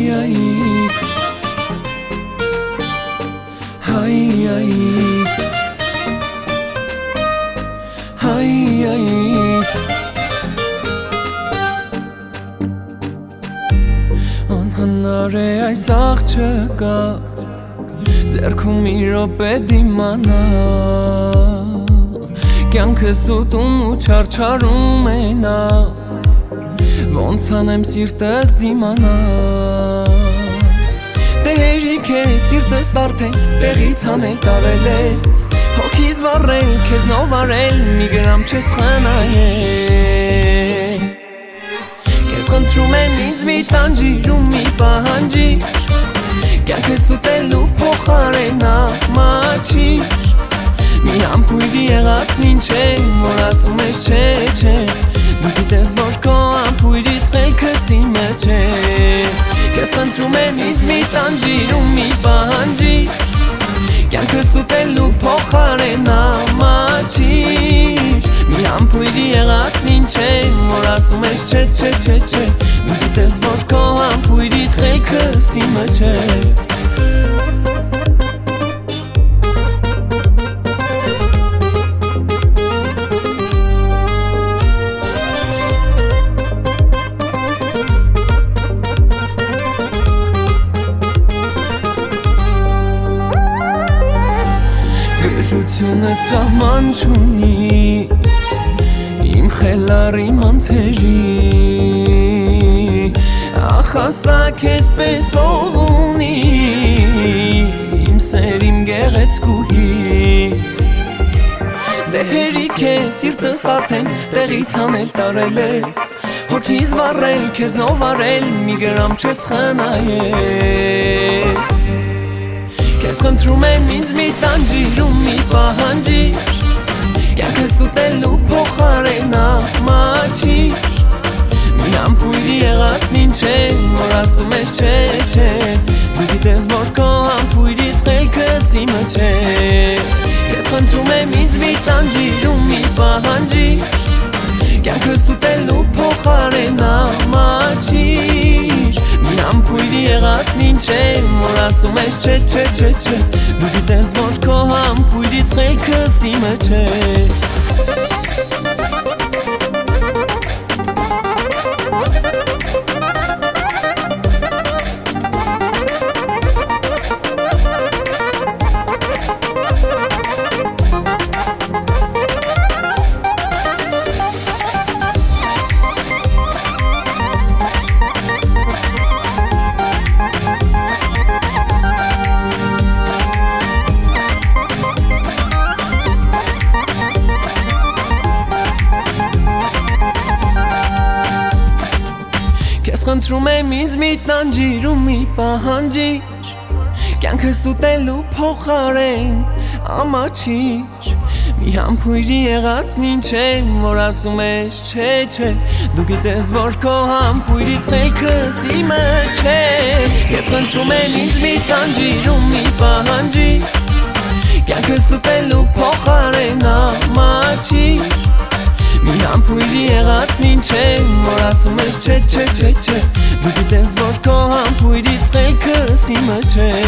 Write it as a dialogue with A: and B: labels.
A: Անհնար է այս աղջկա ձեռքում մի րոպե դիմանալ կյանքս ուտում ու չարչարում է նա ոնց անեմ սիրտս դիմանալ Դե հերիք է սիրտս արդեն տեղից անել տարել ես Հոգիս վառել, քեզնով արել, մի գրամ չես խնայել Ես խնդրում եմ ինձ մի տանջիր ու մի պահանջիր Կյանքս ուտելու փոխարեն ամաչիր Մի ամփույրի եղածն ինչ է, որ ասում ես չէ, չէ Դու գիտես, որ քո ամփույրից խելքս իմը չէ Ես խնդրում եմ ինձ մի տանջիր ու մի պահանջիր Կյանքս ուտելու փոխարեն ամաչիր Մի ամփույրի եղածն ինչ է, որ ասում ես չէ, չէ, չէ, չէ Դու գիտես, որ քո ամփույրից խելքս իմը չէ Գժությունը ծահման չունի Իմ խելարի մանթերի Ախասակ ես պես ով ունի Իմ սեր իմ գեղեցկուհի Դե հերիք է սիրտս արդեն տեղից անել տարել ես Հոգիս վառել, քեզնով արել, մի գրամ չես խնայել Ես խնդրում եմ ինձ մի տանջիր ու մի պահանջիր Կյանքս ուտելու փոխարեն ամաչիր Մի ամփույրի եղածն ինչ է, որ ասում ես չէ, չէ Դու գիտես, որ քո ամփույրից խելքս իմը չէ Ես խնդրում եմ ինձ մի տանջիր ու մի պահանջիր Կյանքս ուտելու փոխարեն ամաչիր Մի ամփույրի եղածն ինչ է, որ ասում ես չէ, չէ, չէ, չէ Դու գիտես, որ քո ամփույրից խելքս իմը չէ Ես խնդրում եմ ինձ մի տանջիր ու մի պահանջիր Կյանքս ուտելու փոխարեն ամաչիր Մի համբույրի եղածն ինչ է, որ ասում ես չէ, չէ Դու գիտես, որ քո համբույրից խելքս իմը չէ Ես խնդրում եմ ինձ մի տանջիր ու մի պահանջիր Կյանքս ուտելու փոխարեն ամաչիր Մի համբույրի եղածն ինչ է, որ ասում ես չէ, չէ, չէ, չէ Դու գիտես, որ քո համբույրից խելքս իմը չէ